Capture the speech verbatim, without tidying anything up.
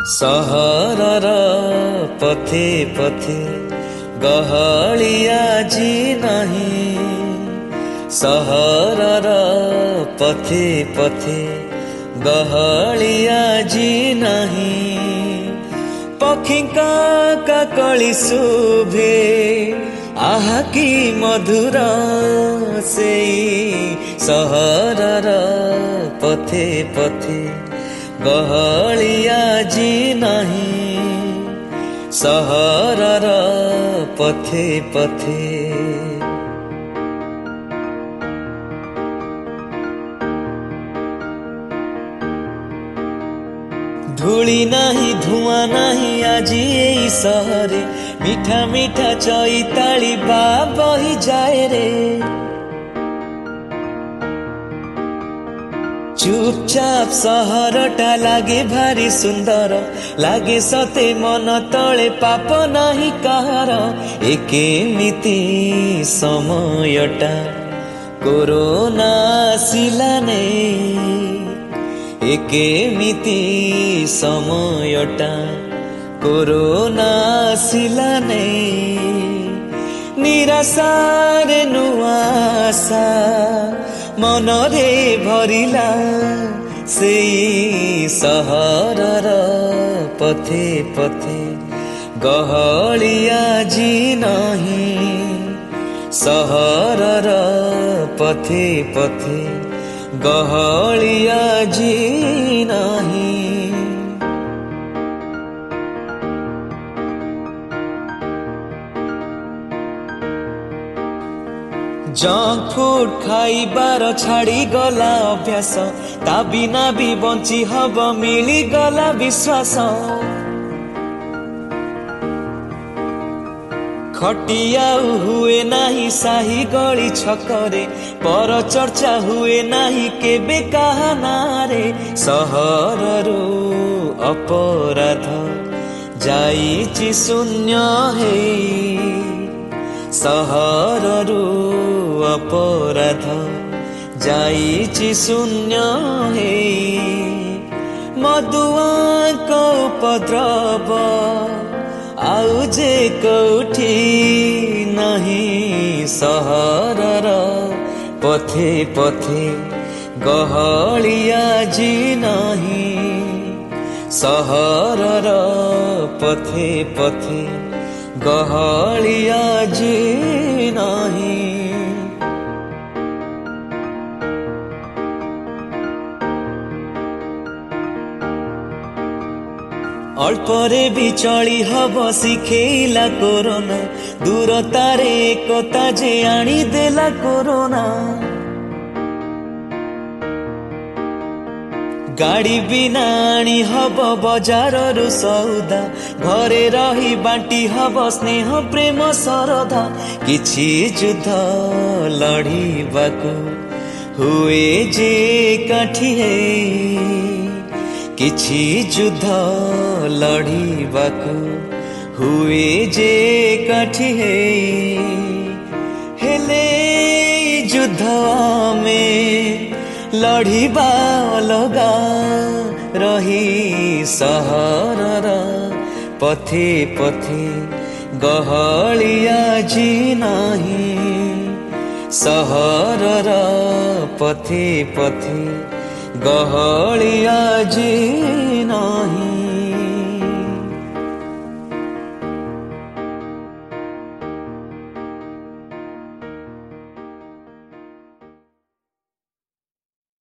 सहरर पथे पथे गहली आजी नहीं। सहरर पथे पथे गहली आजी नहीं। पक्षी का कली शुभे आहा की मधुर से। सहरर पथे पथे गहली आजी नहीं। सहरर पथे पथे धूली नहीं धुआं नहीं आजी यही सहरे। मीठा मीठा चैताली बा बही जाए रे। चुपचाप सहरटा लागे भारी सुंदर। लागे सते मन तले पाप नहीं कहार। एकेमिति समयटा कोरोना आसिलाने। एकेमिति समयटा कोरोना आसिलाने। निराशारे नुआ आशा मन रे भरिला से। सहरर पथे पथे गहली आजी नहीं। सहरर पथे पथे गहली आजी नहीं। जंक फूड खाइबार छाड़ी गला अभ्यास। ता बिना भी बंची हब मिली गला विश्वास। खटिया हुए नहीं साही गली छकरे। पर चर्चा हुए नहीं केबे कहा नारे। सहररू अपराध जाइछि शून्य हे। सहररू अपराध जाइछि शून्य हे। मधुआंक उपद्रव आउ जे कौठी नहीं। सहरर पथे पथे गहली आजी नहीं। सहरर पथे पथे गहली आजी नहीं। अल्परे भी चली हब शिखेला कोरोना। दूरतारे एकता जे आनी देला कोरोना। गाड़ी बिना आनी हब बजाररू सौदा। घरे रही बांटी हब स्नेह प्रेम सरधा। किछि युद्ध लड़ीबाकू हुए जे काठी है। किछि युद्ध लड़ीबाकू हुए जे काठी है। हेले युद्ध में लड़ीबा अलगा रही। सहरर पथे पथे गहली आजी नहीं। सहरर पथे पथे गहली आजी नहीं।